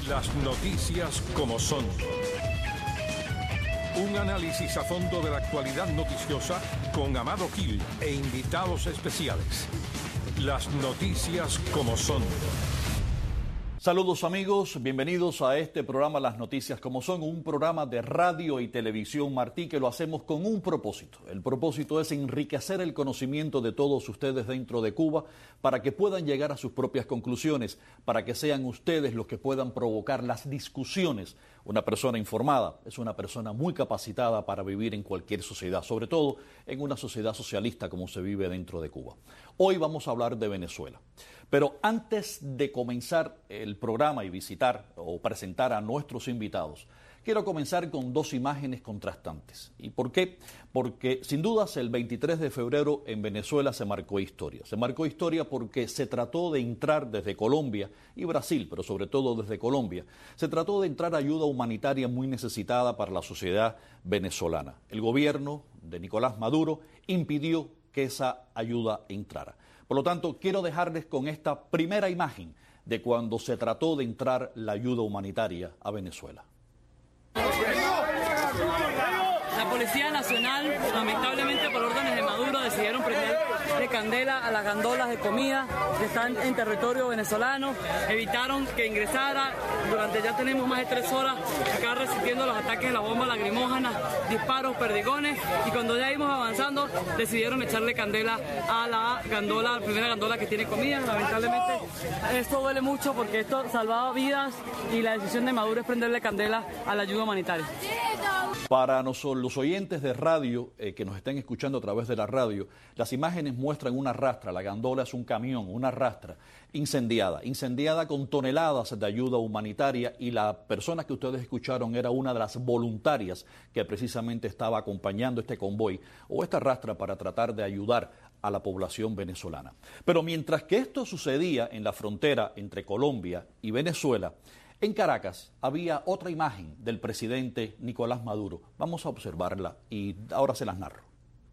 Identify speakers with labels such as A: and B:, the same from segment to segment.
A: Las noticias como son. Un análisis a fondo de la actualidad noticiosa con Amado Gil e invitados especiales. Las noticias como son.
B: Saludos amigos, bienvenidos a este programa Las Noticias como son, un programa de radio y televisión Martí que lo hacemos con un propósito. El propósito es enriquecer el conocimiento de todos ustedes dentro de Cuba para que puedan llegar a sus propias conclusiones, para que sean ustedes los que puedan provocar las discusiones. Una persona informada es una persona muy capacitada para vivir en cualquier sociedad, sobre todo en una sociedad socialista como se vive dentro de Cuba. Hoy vamos a hablar de Venezuela. Pero antes de comenzar el programa y visitar o presentar a nuestros invitados, quiero comenzar con dos imágenes contrastantes. ¿Y por qué? Porque sin dudas el 23 de febrero en Venezuela se marcó historia. Se marcó historia porque se trató de entrar desde Colombia y Brasil, pero sobre todo desde Colombia. Se trató de entrar ayuda humanitaria muy necesitada para la sociedad venezolana. El gobierno de Nicolás Maduro impidió que esa ayuda entrara. Por lo tanto, quiero dejarles con esta primera imagen de cuando se trató de entrar la ayuda humanitaria a Venezuela.
C: La Policía Nacional, lamentablemente por órdenes de Maduro, decidieron prender de candela a las gandolas de comida que están en territorio venezolano. Evitaron que ingresara. Durante ya tenemos más de 3 horas acá resistiendo los ataques de la bomba lacrimógena, disparos, perdigones, y cuando ya íbamos avanzando decidieron echarle candela a la gandola, la primera gandola que tiene comida. Lamentablemente esto duele mucho porque esto salvaba vidas y la decisión de Maduro es prenderle candela a la ayuda humanitaria.
B: Para los oyentes de radio que nos estén escuchando a través de la radio, las imágenes muestran una rastra, la gandola es un camión, una rastra incendiada con toneladas de ayuda humanitaria, y la persona que ustedes escucharon era una de las voluntarias que precisamente estaba acompañando este convoy o esta rastra para tratar de ayudar a la población venezolana. Pero mientras que esto sucedía en la frontera entre Colombia y Venezuela, en Caracas había otra imagen del presidente Nicolás Maduro. Vamos a observarla y ahora se las narro.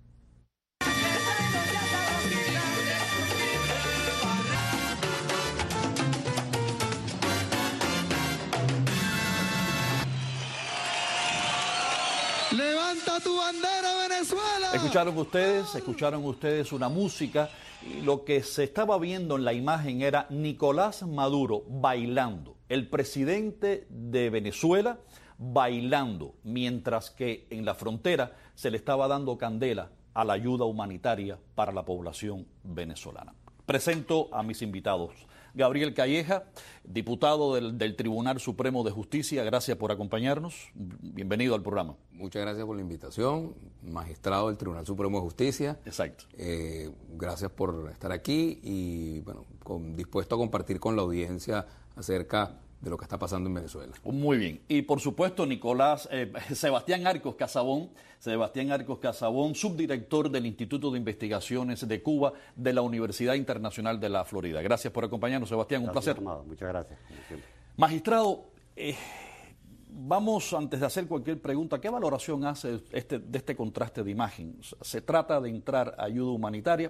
D: ¡Levanta tu bandera, Venezuela!
B: Escucharon ustedes una música, y lo que se estaba viendo en la imagen era Nicolás Maduro bailando, el presidente de Venezuela bailando, mientras que en la frontera se le estaba dando candela a la ayuda humanitaria para la población venezolana. Presento a mis invitados. Gabriel Calleja, diputado del Tribunal Supremo de Justicia, gracias por acompañarnos. Bienvenido al programa.
E: Muchas gracias por la invitación, magistrado del Tribunal Supremo de Justicia.
B: Exacto.
E: Gracias por estar aquí y bueno, dispuesto a compartir con la audiencia acerca de lo que está pasando en Venezuela.
B: Muy bien. Y por supuesto, Sebastián Arcos Casabón, subdirector del Instituto de Investigaciones de Cuba de la Universidad Internacional de la Florida. Gracias por acompañarnos, Sebastián, un placer.
F: Amado. Muchas gracias.
B: Magistrado, vamos, antes de hacer cualquier pregunta, ¿qué valoración hace de este contraste de imagen? Se trata de entrar ayuda humanitaria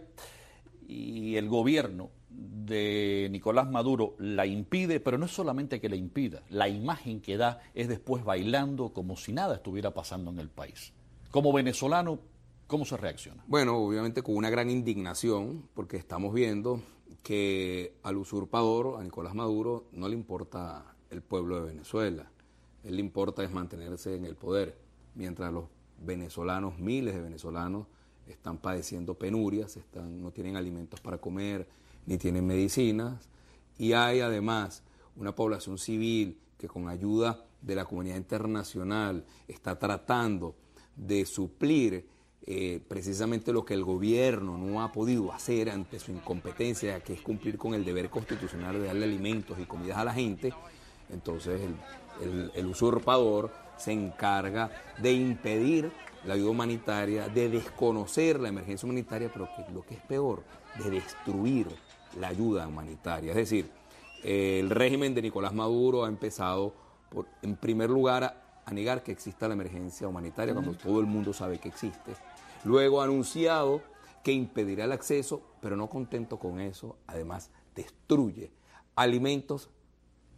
B: y el gobierno de Nicolás Maduro la impide, pero no es solamente que la impida, la imagen que da es después bailando como si nada estuviera pasando en el país. Como venezolano, ¿cómo se reacciona?
E: Bueno, obviamente con una gran indignación, porque estamos viendo que al usurpador, a Nicolás Maduro, no le importa el pueblo de Venezuela. Él le importa es mantenerse en el poder, mientras los venezolanos, miles de venezolanos, están padeciendo penurias, no tienen alimentos para comer, ni tienen medicinas, y hay además una población civil que con ayuda de la comunidad internacional está tratando de suplir precisamente lo que el gobierno no ha podido hacer ante su incompetencia, que es cumplir con el deber constitucional de darle alimentos y comidas a la gente. Entonces el usurpador se encarga de impedir la ayuda humanitaria, de desconocer la emergencia humanitaria, pero lo que es peor, de destruir la ayuda humanitaria. Es decir, el régimen de Nicolás Maduro ha empezado, en primer lugar, a negar que exista la emergencia humanitaria cuando todo el mundo sabe que existe. Luego ha anunciado que impedirá el acceso, pero no contento con eso, además destruye alimentos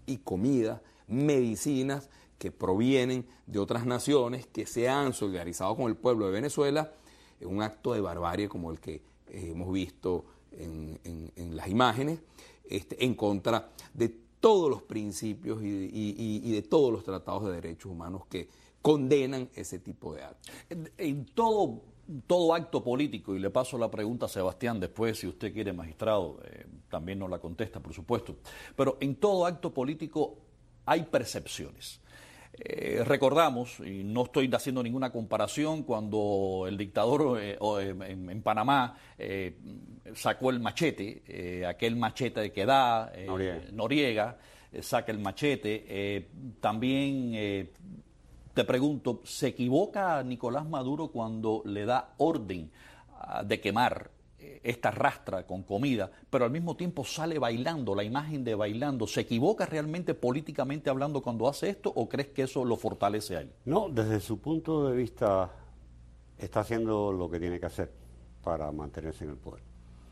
E: y comida, medicinas que provienen de otras naciones que se han solidarizado con el pueblo de Venezuela en un acto de barbarie como el que hemos visto en las imágenes, en contra de todos los principios y de todos los tratados de derechos humanos que condenan ese tipo de actos.
B: En todo acto político, y le paso la pregunta a Sebastián después, si usted quiere, magistrado, también nos la contesta, por supuesto, pero en todo acto político hay percepciones. Recordamos, y no estoy haciendo ninguna comparación, cuando el dictador en Panamá sacó el machete, aquel machete que da Noriega, saca el machete. También te pregunto, ¿se equivoca Nicolás Maduro cuando le da orden de quemar esta rastra con comida, pero al mismo tiempo sale bailando, la imagen de bailando? ¿Se equivoca realmente políticamente hablando cuando hace esto o crees que eso lo fortalece a él?
F: No, desde su punto de vista está haciendo lo que tiene que hacer para mantenerse en el poder.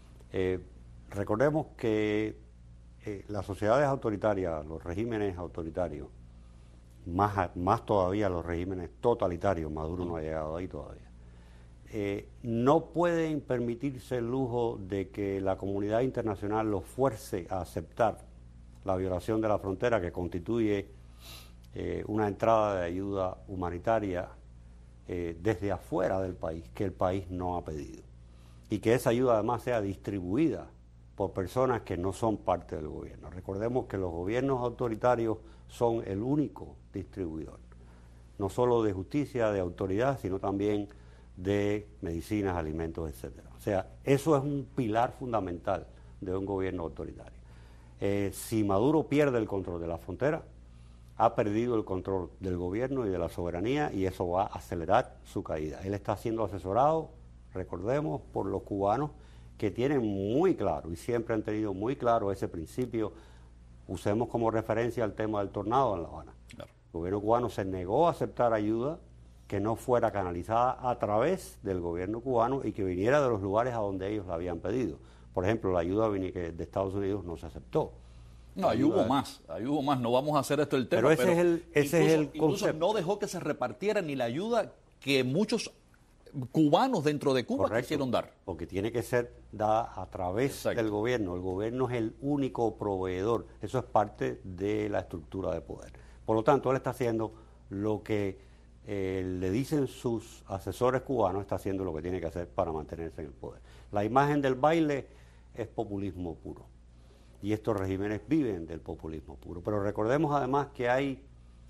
F: Recordemos que las sociedades autoritarias, los regímenes autoritarios, más todavía los regímenes totalitarios, Maduro no ha llegado ahí todavía, no pueden permitirse el lujo de que la comunidad internacional los fuerce a aceptar la violación de la frontera que constituye una entrada de ayuda humanitaria desde afuera del país, que el país no ha pedido. Y que esa ayuda además sea distribuida por personas que no son parte del gobierno. Recordemos que los gobiernos autoritarios son el único distribuidor, no solo de justicia, de autoridad, sino también de medicinas, alimentos, etcétera. O sea, eso es un pilar fundamental de un gobierno autoritario. Si Maduro pierde el control de la frontera, ha perdido el control del gobierno y de la soberanía, y eso va a acelerar su caída. Él está siendo asesorado, recordemos, por los cubanos, que tienen muy claro y siempre han tenido muy claro ese principio. Usemos como referencia el tema del tornado en La Habana. Claro. El gobierno cubano se negó a aceptar ayuda que no fuera canalizada a través del gobierno cubano y que viniera de los lugares a donde ellos la habían pedido. Por ejemplo, la ayuda de Estados Unidos no se aceptó.
B: No, ahí hubo más, no vamos a hacer esto el tema.
F: Pero ese es el concepto.
B: No dejó que se repartiera ni la ayuda que muchos cubanos dentro de Cuba quisieron dar.
F: Porque tiene que ser dada a través del gobierno. El gobierno es el único proveedor. Eso es parte de la estructura de poder. Por lo tanto, él está haciendo lo que le dicen sus asesores cubanos, está haciendo lo que tiene que hacer para mantenerse en el poder. La imagen del baile es populismo puro. Y estos regímenes viven del populismo puro. Pero recordemos además que hay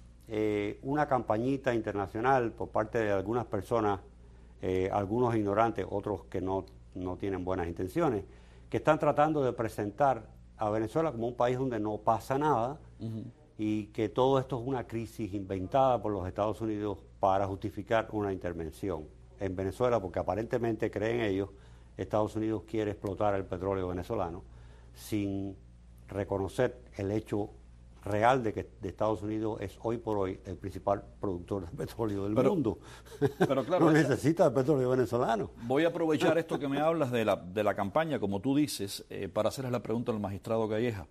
F: una campañita internacional por parte de algunas personas, algunos ignorantes, otros que no tienen buenas intenciones, que están tratando de presentar a Venezuela como un país donde no pasa nada, y que todo esto es una crisis inventada por los Estados Unidos para justificar una intervención en Venezuela, porque aparentemente creen ellos, Estados Unidos quiere explotar el petróleo venezolano sin reconocer el hecho real de que Estados Unidos es hoy por hoy el principal productor de petróleo del mundo. Pero claro, no necesita el petróleo venezolano.
B: Voy a aprovechar esto que me hablas de la campaña, como tú dices, para hacerles la pregunta al magistrado Calleja.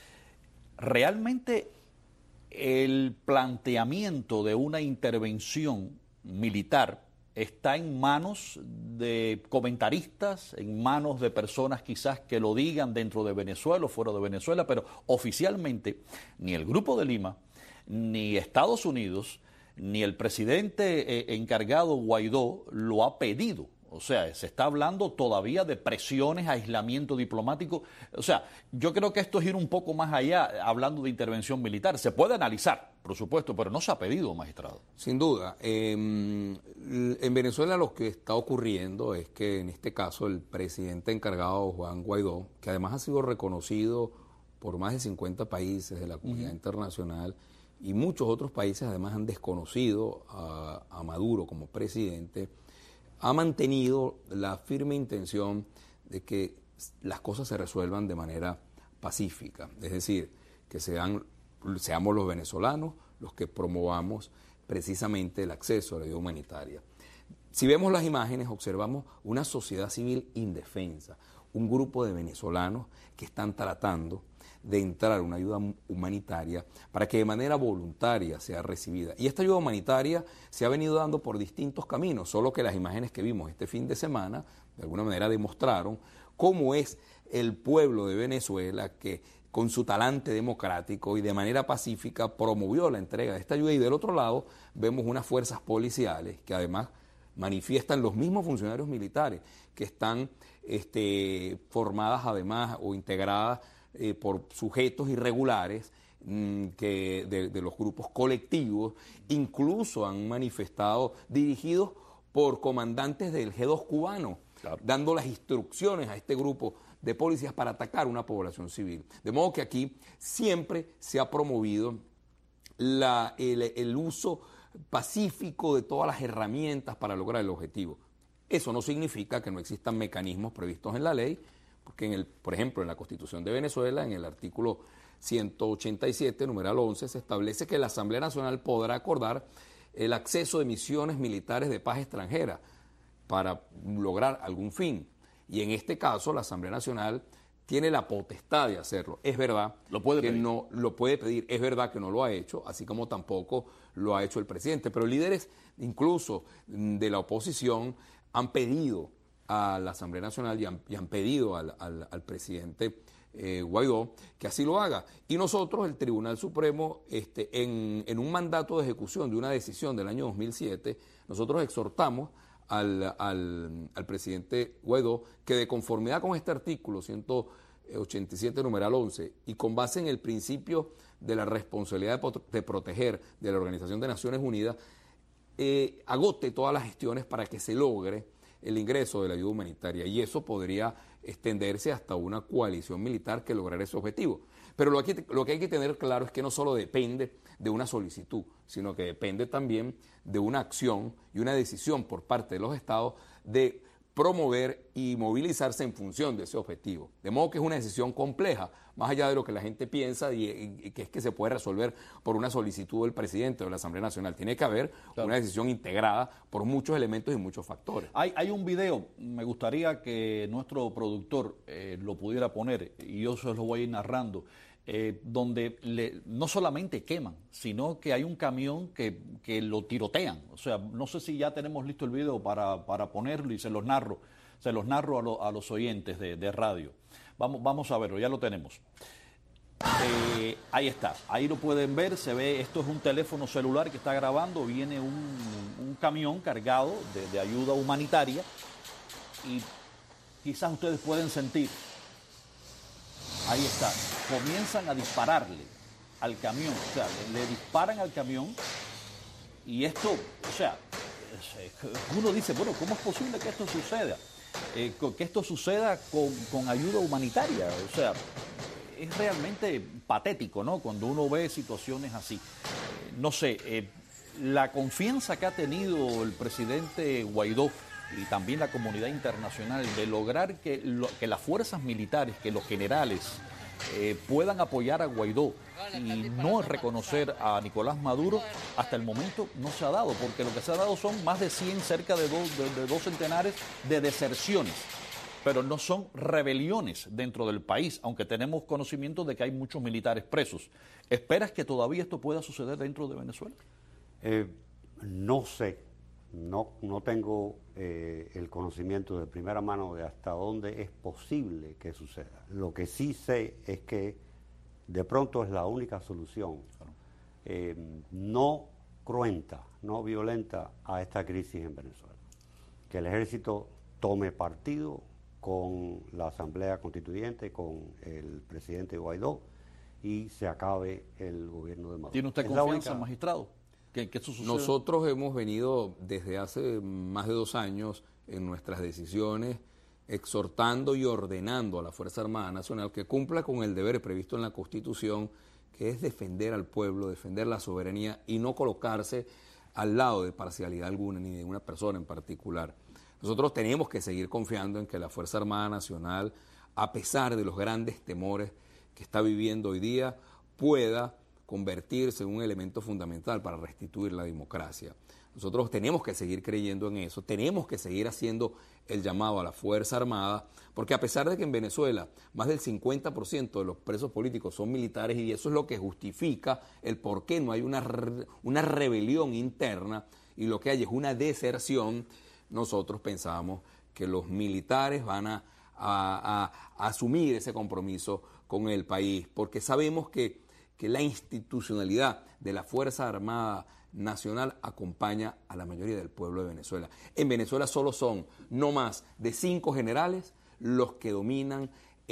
B: ¿Realmente el planteamiento de una intervención militar está en manos de comentaristas, en manos de personas quizás que lo digan dentro de Venezuela o fuera de Venezuela, pero oficialmente ni el Grupo de Lima, ni Estados Unidos, ni el presidente encargado Guaidó lo ha pedido? O sea, se está hablando todavía de presiones, aislamiento diplomático. O sea, yo creo que esto es ir un poco más allá, hablando de intervención militar. Se puede analizar, por supuesto, pero no se ha pedido, magistrado.
E: Sin duda. En Venezuela lo que está ocurriendo es que, en este caso, el presidente encargado, Juan Guaidó, que además ha sido reconocido por más de 50 países de la comunidad internacional, y muchos otros países además han desconocido a Maduro como presidente, ha mantenido la firme intención de que las cosas se resuelvan de manera pacífica. Es decir, que seamos los venezolanos los que promovamos precisamente el acceso a la ayuda humanitaria. Si vemos las imágenes, observamos una sociedad civil indefensa, un grupo de venezolanos que están tratando de entrar una ayuda humanitaria para que de manera voluntaria sea recibida. Y esta ayuda humanitaria se ha venido dando por distintos caminos, solo que las imágenes que vimos este fin de semana de alguna manera demostraron cómo es el pueblo de Venezuela que con su talante democrático y de manera pacífica promovió la entrega de esta ayuda, y del otro lado vemos unas fuerzas policiales que además manifiestan los mismos funcionarios militares que están formadas además o integradas por sujetos irregulares de los grupos colectivos, incluso han manifestado dirigidos por comandantes del G2 cubano, claro, dando las instrucciones a este grupo de policías para atacar una población civil. De modo que aquí siempre se ha promovido el uso pacífico de todas las herramientas para lograr el objetivo. Eso no significa que no existan mecanismos previstos en la ley, porque por ejemplo, en la Constitución de Venezuela, en el artículo 187, numeral 11, se establece que la Asamblea Nacional podrá acordar el acceso de misiones militares de paz extranjera para lograr algún fin. Y en este caso, la Asamblea Nacional tiene la potestad de hacerlo. Es verdad que no lo puede pedir, es verdad que no lo ha hecho, así como tampoco lo ha hecho el presidente. Pero líderes incluso de la oposición han pedido a la Asamblea Nacional y han pedido al presidente Guaidó que así lo haga. Y nosotros, el Tribunal Supremo, en un mandato de ejecución de una decisión del año 2007, nosotros exhortamos al presidente Guaidó que, de conformidad con este artículo 187, numeral 11, y con base en el principio de la responsabilidad de proteger de la Organización de Naciones Unidas, agote todas las gestiones para que se logre el ingreso de la ayuda humanitaria, y eso podría extenderse hasta una coalición militar que lograra ese objetivo. Pero lo que hay que tener claro es que no solo depende de una solicitud, sino que depende también de una acción y una decisión por parte de los estados de promover y movilizarse en función de ese objetivo. De modo que es una decisión compleja, más allá de lo que la gente piensa y que es que se puede resolver por una solicitud del presidente o de la Asamblea Nacional. Tiene que haber una decisión integrada por muchos elementos y muchos factores.
B: Hay un video, me gustaría que nuestro productor lo pudiera poner, y yo se lo voy a ir narrando, donde no solamente queman, sino que hay un camión que lo tirotean. O sea, no sé si ya tenemos listo el video para ponerlo, y se los narro a los oyentes de radio. Vamos a verlo, ya lo tenemos. Ahí está, ahí lo pueden ver, se ve, esto es un teléfono celular que está grabando, viene un camión cargado de ayuda humanitaria, y quizás ustedes pueden sentir. Ahí está, comienzan a dispararle al camión, o sea, le disparan al camión, y esto, o sea, uno dice, bueno, ¿cómo es posible que esto suceda? Que esto suceda con ayuda humanitaria, o sea, es realmente patético, ¿no? Cuando uno ve situaciones así. No sé, la confianza que ha tenido el presidente Guaidó y también la comunidad internacional de lograr que las fuerzas militares, que los generales puedan apoyar a Guaidó y no reconocer a Nicolás Maduro, hasta el momento no se ha dado, porque lo que se ha dado son más de 100, cerca de dos centenares de deserciones, pero no son rebeliones dentro del país, aunque tenemos conocimiento de que hay muchos militares presos. ¿Esperas que todavía esto pueda suceder dentro de Venezuela?
F: No sé. No tengo el conocimiento de primera mano de hasta dónde es posible que suceda. Lo que sí sé es que de pronto es la única solución no cruenta, no violenta a esta crisis en Venezuela. Que el ejército tome partido con la Asamblea Constituyente, con el presidente Guaidó, y se acabe el gobierno de Maduro.
B: ¿Tiene usted confianza, magistrado?
E: Nosotros hemos venido desde hace más de 2 años en nuestras decisiones exhortando y ordenando a la Fuerza Armada Nacional que cumpla con el deber previsto en la Constitución, que es defender al pueblo, defender la soberanía y no colocarse al lado de parcialidad alguna ni de una persona en particular. Nosotros tenemos que seguir confiando en que la Fuerza Armada Nacional, a pesar de los grandes temores que está viviendo hoy día, pueda convertirse en un elemento fundamental para restituir la democracia. Nosotros tenemos que seguir creyendo en eso, tenemos que seguir haciendo el llamado a la Fuerza Armada, porque a pesar de que en Venezuela más del 50% de los presos políticos son militares, y eso es lo que justifica el por qué no hay una rebelión interna y lo que hay es una deserción, nosotros pensamos que los militares van a asumir ese compromiso con el país, porque sabemos que la institucionalidad de la Fuerza Armada Nacional acompaña a la mayoría del pueblo de Venezuela. En Venezuela solo son no más de 5 generales los que dominan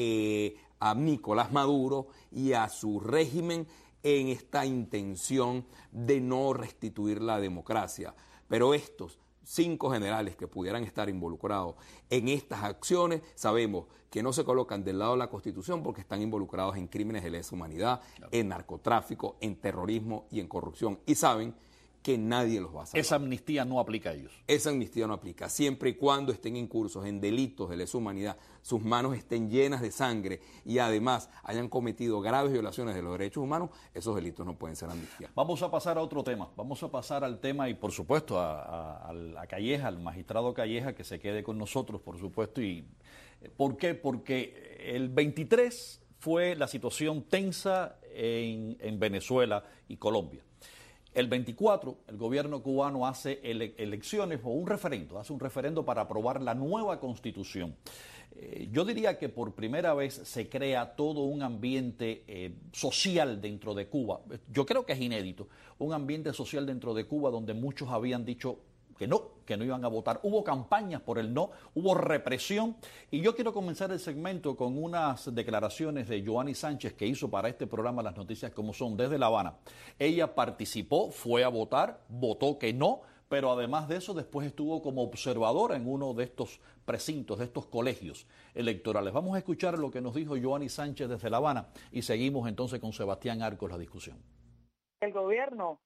E: a Nicolás Maduro y a su régimen en esta intención de no restituir la democracia. Pero estos 5 generales que pudieran estar involucrados en estas acciones, sabemos que no se colocan del lado de la Constitución porque están involucrados en crímenes de lesa humanidad, en narcotráfico, en terrorismo y en corrupción. Y saben que nadie los va a salvar.
B: Esa amnistía no aplica a ellos.
E: Esa amnistía no aplica. Siempre y cuando estén incursos en delitos de lesa humanidad, sus manos estén llenas de sangre y además hayan cometido graves violaciones de los derechos humanos, esos delitos no pueden ser amnistiados.
B: Vamos a pasar a otro tema. Vamos a pasar al tema y, por supuesto, a Calleja, al magistrado Calleja, que se quede con nosotros, por supuesto. Y ¿por qué? Porque el 23 fue la situación tensa en Venezuela y Colombia. El 24, el gobierno cubano hace elecciones o hace un referendo para aprobar la nueva constitución. Yo diría que por primera vez se crea todo un ambiente social dentro de Cuba. Yo creo que es inédito, un ambiente social dentro de Cuba donde muchos habían dicho que no iban a votar. Hubo campañas por el no, hubo represión, y yo quiero comenzar el segmento con unas declaraciones de Yoani Sánchez que hizo para este programa Las Noticias Como Son desde La Habana. Ella participó, fue a votar, votó que no, pero además de eso después estuvo como observadora en uno de estos precintos, de estos colegios electorales. Vamos a escuchar lo que nos dijo Yoani Sánchez desde La Habana y seguimos entonces con Sebastián Arcos la discusión.
G: El gobierno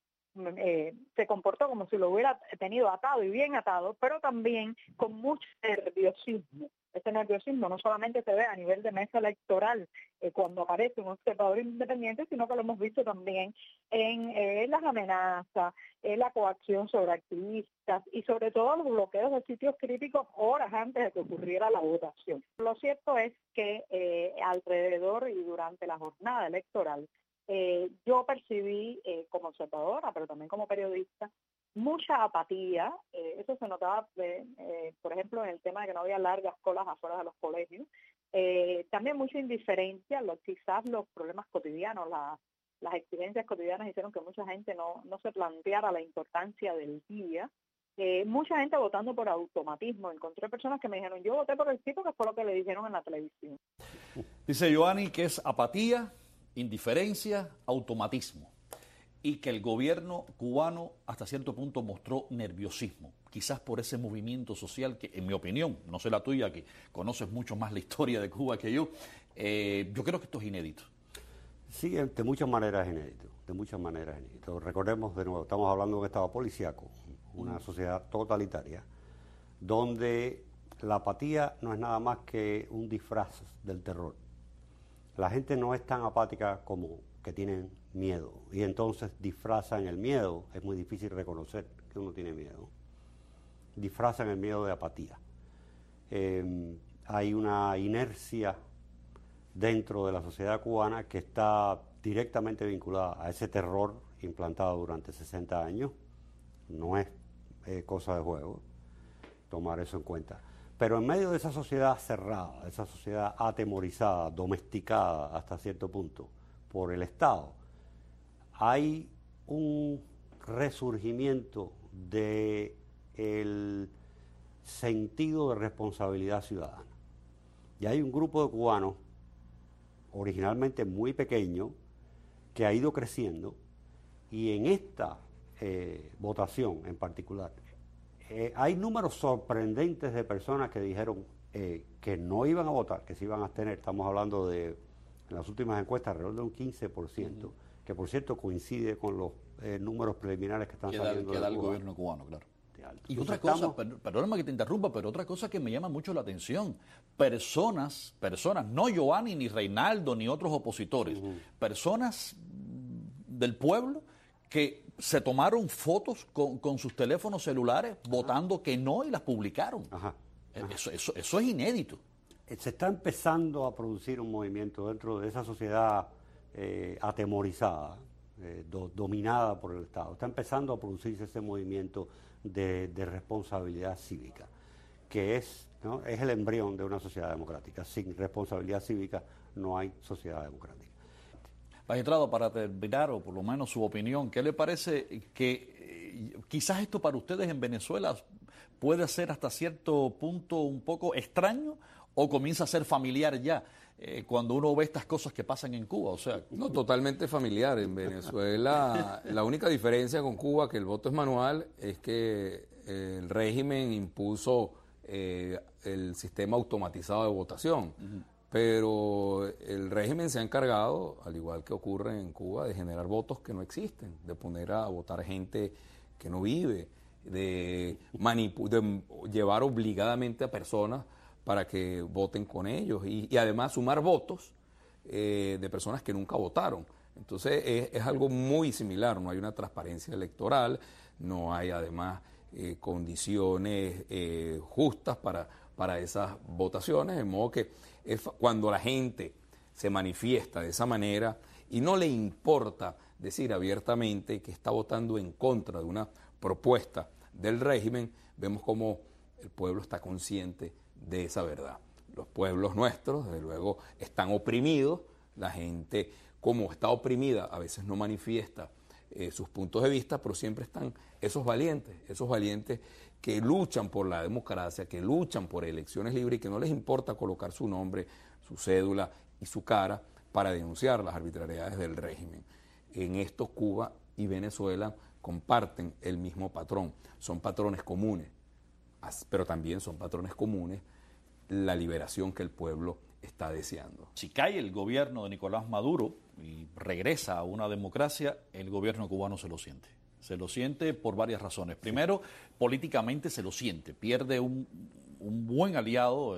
G: se comportó como si lo hubiera tenido atado y bien atado, pero también con mucho nerviosismo. Ese nerviosismo no solamente se ve a nivel de mesa electoral cuando aparece un observador independiente, sino que lo hemos visto también en las amenazas, en la coacción sobre activistas y sobre todo los bloqueos de sitios críticos horas antes de que ocurriera la votación. Lo cierto es que alrededor y durante la jornada electoral yo percibí como observadora, pero también como periodista, mucha apatía. Eso se notaba, por ejemplo, en el tema de que no había largas colas afuera de los colegios. También mucha indiferencia, quizás los problemas cotidianos, las exigencias cotidianas hicieron que mucha gente no se planteara la importancia del día. Mucha gente votando por automatismo. Encontré personas que me dijeron, yo voté por el tipo, que fue lo que le dijeron en la televisión.
B: Dice Yoani que es apatía, indiferencia, automatismo, y que el gobierno cubano hasta cierto punto mostró nerviosismo, quizás por ese movimiento social que, en mi opinión, no sé la tuya, que conoces mucho más la historia de Cuba que yo creo que esto es inédito.
F: Sí, de muchas maneras es inédito, Recordemos de nuevo, estamos hablando de un estado policíaco, una sociedad totalitaria, donde la apatía no es nada más que un disfraz del terror. La gente no es tan apática como que tienen miedo y entonces disfrazan el miedo. Es muy difícil reconocer que uno tiene miedo. Disfrazan el miedo de apatía. Hay una inercia dentro de la sociedad cubana que está directamente vinculada a ese terror implantado durante 60 años. No es cosa de juego tomar eso en cuenta. Pero en medio de esa sociedad cerrada, esa sociedad atemorizada, domesticada hasta cierto punto por el Estado, hay un resurgimiento del sentido de responsabilidad ciudadana. Y hay un grupo de cubanos, originalmente muy pequeño, que ha ido creciendo, y en esta votación en particular, hay números sorprendentes de personas que dijeron que no iban a votar, que se iban a abstener. Estamos hablando de, en las últimas encuestas, alrededor de un 15%, que por cierto coincide con los números preliminares que están saliendo
B: que da el
F: Cuba.
B: gobierno cubano, claro. Y
F: Entonces
B: otra cosa, perdóname que te interrumpa, pero otra cosa que me llama mucho la atención, personas, no Yoani, ni Reinaldo, ni otros opositores, personas del pueblo que se tomaron fotos con sus teléfonos celulares votando que no y las publicaron.
F: Ajá.
B: Eso es inédito.
F: Se está empezando a producir un movimiento dentro de esa sociedad atemorizada, dominada por el Estado. Está empezando a producirse ese movimiento de responsabilidad cívica, que es el embrión de una sociedad democrática. Sin responsabilidad cívica no hay sociedad democrática.
B: Magistrado, para terminar, o por lo menos su opinión, ¿qué le parece que quizás esto para ustedes en Venezuela puede ser hasta cierto punto un poco extraño o comienza a ser familiar ya cuando uno ve estas cosas que pasan en Cuba? O sea,
E: no, totalmente familiar. En Venezuela la única diferencia con Cuba, que el voto es manual, es que el régimen impuso el sistema automatizado de votación. Pero el régimen se ha encargado, al igual que ocurre en Cuba, de generar votos que no existen, de poner a votar gente que no vive, de llevar obligadamente a personas para que voten con ellos y además sumar votos de personas que nunca votaron. Entonces es algo muy similar, no hay una transparencia electoral, no hay además condiciones justas para esas votaciones, de modo que cuando la gente se manifiesta de esa manera y no le importa decir abiertamente que está votando en contra de una propuesta del régimen, vemos cómo el pueblo está consciente de esa verdad. Los pueblos nuestros, desde luego, están oprimidos, la gente, como está oprimida, a veces no manifiesta sus puntos de vista, pero siempre están esos valientes que luchan por la democracia, que luchan por elecciones libres y que no les importa colocar su nombre, su cédula y su cara para denunciar las arbitrariedades del régimen. En esto Cuba y Venezuela comparten el mismo patrón, son patrones comunes, pero también son patrones comunes la liberación que el pueblo está deseando.
B: Si cae el gobierno de Nicolás Maduro y regresa a una democracia, el gobierno cubano se lo siente. Se lo siente por varias razones. Primero, políticamente se lo siente. Pierde un buen aliado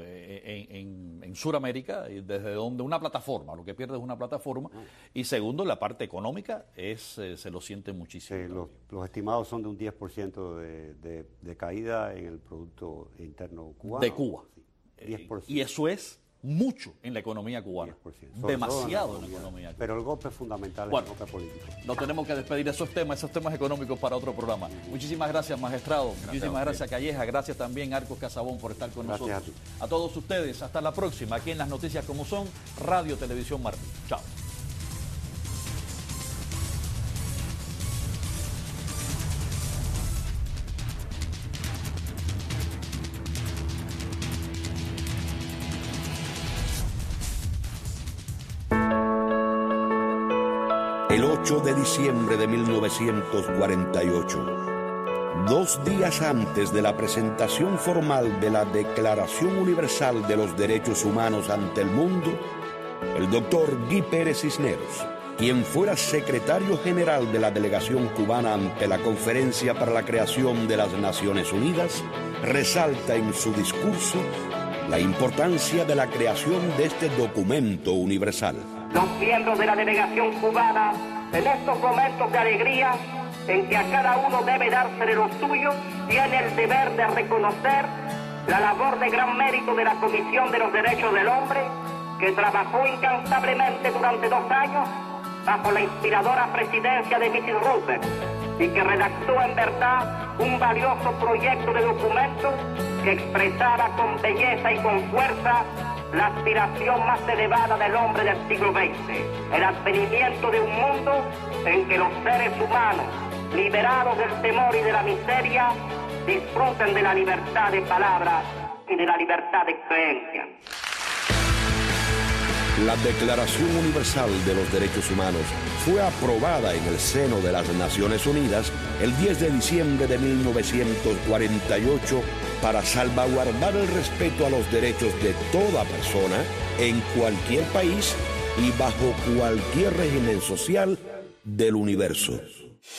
B: en Sudamérica, desde donde una plataforma, lo que pierde es una plataforma. Y segundo, la parte económica se lo siente muchísimo.
F: Los estimados son de un 10% de caída en el Producto Interno cubano.
B: De Cuba.
F: Sí, 10%.
B: Y eso es mucho en la economía cubana.
F: 10%.
B: Demasiado en la economía cubana.
F: Pero el golpe es fundamental,
B: bueno,
F: el golpe político.
B: Nos tenemos que despedir de esos temas económicos para otro programa. Muchísimas gracias, magistrado. Muchísimas gracias, Calleja. Gracias también, Arcos Casabón, por estar con nosotros. A todos ustedes, hasta la próxima, aquí en Las Noticias Como Son, Radio Televisión Martí. Chao.
H: El 8 de diciembre de 1948, 2 días antes de la presentación formal de la Declaración Universal de los Derechos Humanos ante el mundo, el doctor Guy Pérez Cisneros, quien fuera secretario general de la delegación cubana ante la Conferencia para la Creación de las Naciones Unidas, resalta en su discurso la importancia de la creación de este documento universal.
I: Los miembros de la delegación cubana, en estos momentos de alegría, en que a cada uno debe dársele lo suyo, tiene el deber de reconocer la labor de gran mérito de la Comisión de los Derechos del Hombre, que trabajó incansablemente durante 2 años bajo la inspiradora presidencia de Mrs. Roosevelt y que redactó en verdad un valioso proyecto de documento que expresara con belleza y con fuerza la aspiración más elevada del hombre del siglo XX, el advenimiento de un mundo en que los seres humanos, liberados del temor y de la miseria, disfruten de la libertad de palabra y de la libertad de creencia.
H: La Declaración Universal de los Derechos Humanos fue aprobada en el seno de las Naciones Unidas el 10 de diciembre de 1948 para salvaguardar el respeto a los derechos de toda persona en cualquier país y bajo cualquier régimen social del universo.